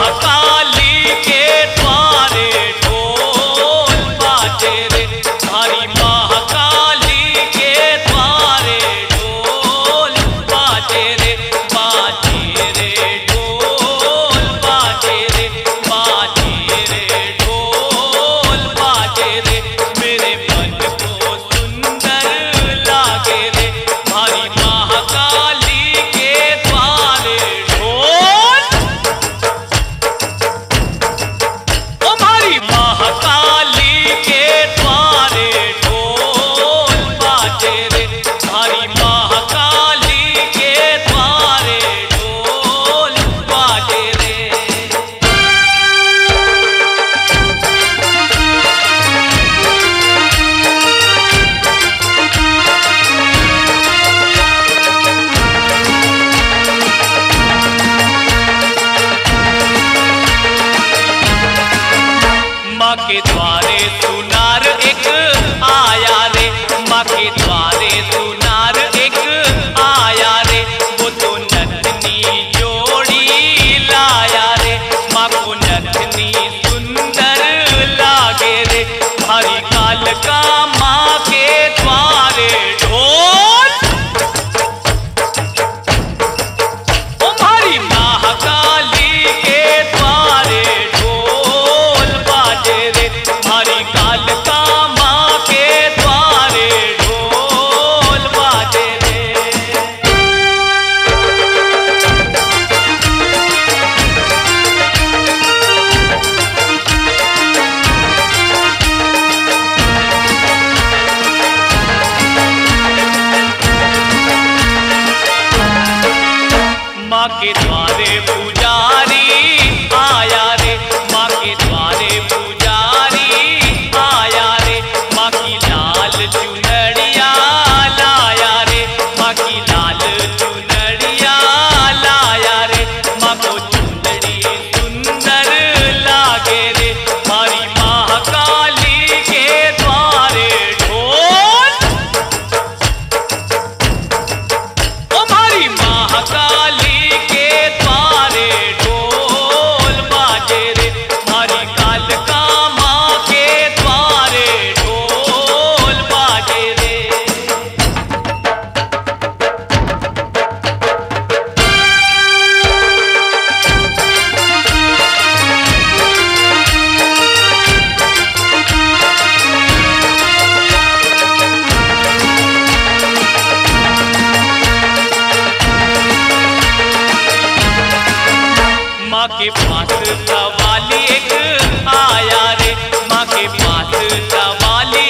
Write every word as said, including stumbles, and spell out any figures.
महाकाली के द्वारे ढोल बाजे रे, हमारी महाकाली के द्वारे ढोल बाजे रे, बाजे रे ढोल बाजे रे, बाजे रे ढोल बाजे रे, मेरे मन को सुंदर लागे रे, हमारी महाकाली के द्वारे ढोल, हमारी महाकाली के द्वारे ढोल बाजे रे, हमारी महाकाली के द्वारे ढोल बाजे रे। माँ के द्वारे सुनार एक आया रे, माँ के द्वारे सुनार एक आया रे, वो तो नथनी जोड़ी लाया रे, माँ को नथनी सुंदर लागे रे, हरी काल का माँ के द्वारे ढोल, हमारी महाकाली के द्वारे ढोल बाजे रे, हमारी काल का माँ के द्वारे ढोल बाजे रे। माँ के द्वारे पुजारी आया रे, माँ के द्वारे पुजारी आया रे, माँ की लाल चुनरिया लाया रे, माँ की लाल चुनरिया लाया रे, माँ को चुनरी सुंदर लागे रे, हमारी महाकाली के द्वारे ढोल, हमारी महाकाली के द्वारे ढोल बाजे रे, हमारी काल का माँ के द्वारे ढोल बाजे रे। माँ के पास सवाली एक आया रे, माँ के पास सवाली